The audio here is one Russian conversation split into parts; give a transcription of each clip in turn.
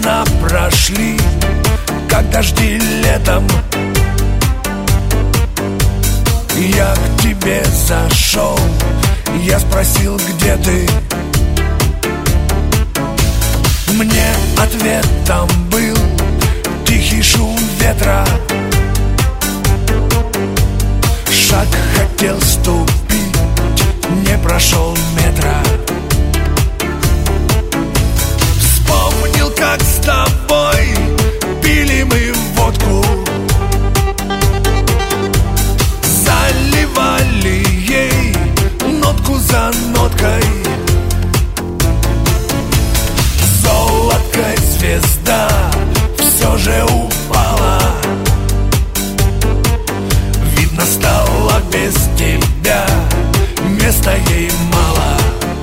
Времена прошли, как дожди летом. Я к тебе зашел, я спросил, где ты. Мне ответом был тихий шум ветра. Шаг хотел ступить, не прошел метра. Вспомнил, как с тобой пили мы водку, заливали ей нотку за ноткой. Золоткой звезда все же упала. Видно, стало без тебя места ей мало.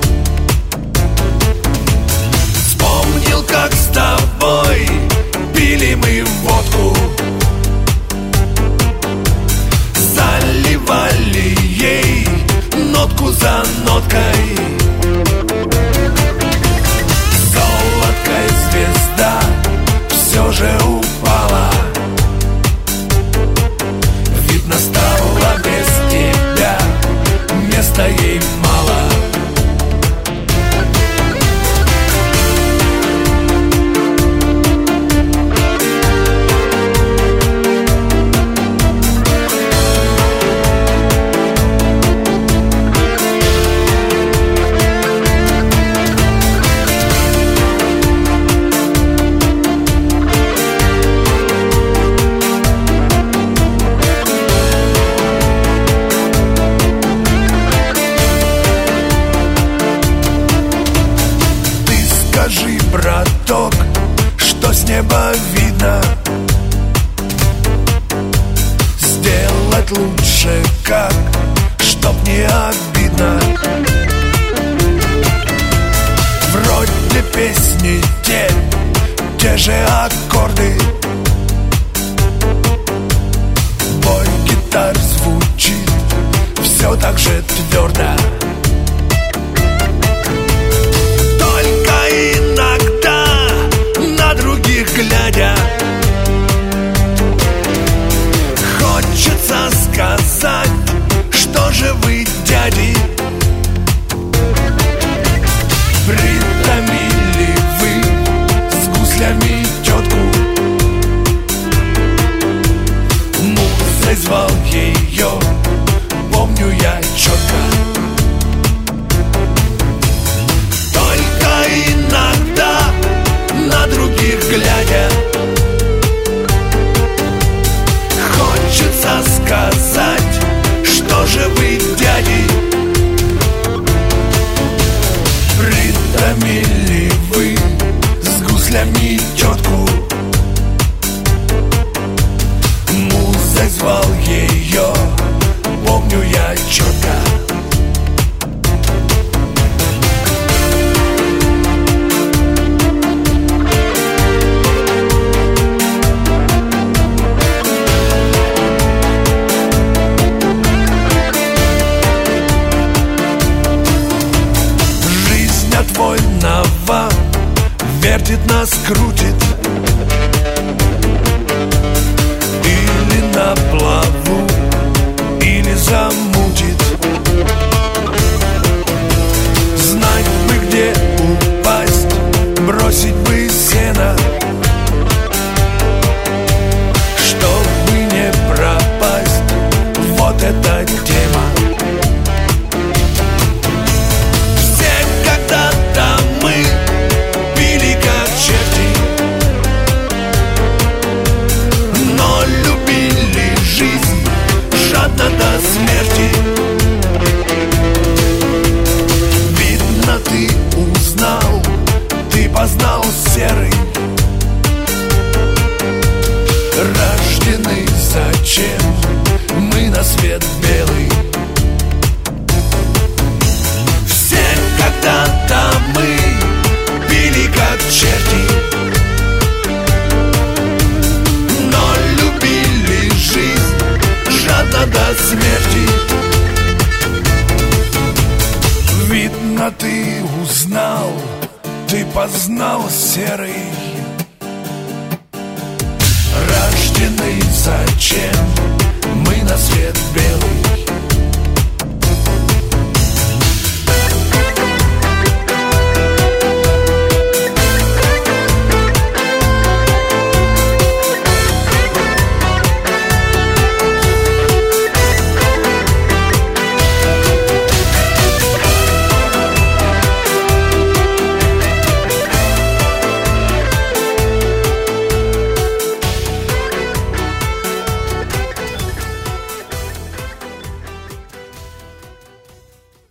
Вспомнил, как с тобой пили мы водку, заливали ей нотку за ноткой. Золоткой звезда все же упала. Видно, стало без тебя места ей мало. Скажи, браток, что с неба видно? Сделать лучше как, чтоб не обидно. Вроде песни те же аккорды. Бой гитар звучит все так же твердо. Иногда на других глядя хочется сказать, что же вы, дяди, притомили вы с гуслями тетку. Музой звал ее, помню я четко. Иногда на других глядя хочется сказать, что же вы, дяди, притомили вы с гуслями тетку. Музой звал ее, помню я четко. Вольного вертит нас, крутит. Или на плаву, или замутит. Знать бы, где упасть, бросить бы сено, чтобы не пропасть. Вот эта тема. Когда-то мы пили как черти, но любили жизнь жадно до смерти. Видно, ты узнал, ты познал серый. Рождены зачем мы на свет белый? Когда-то мы пили как черти, но любили жизнь жадно до смерти. Видно, ты узнал, ты познал серый. чем мы на свет белый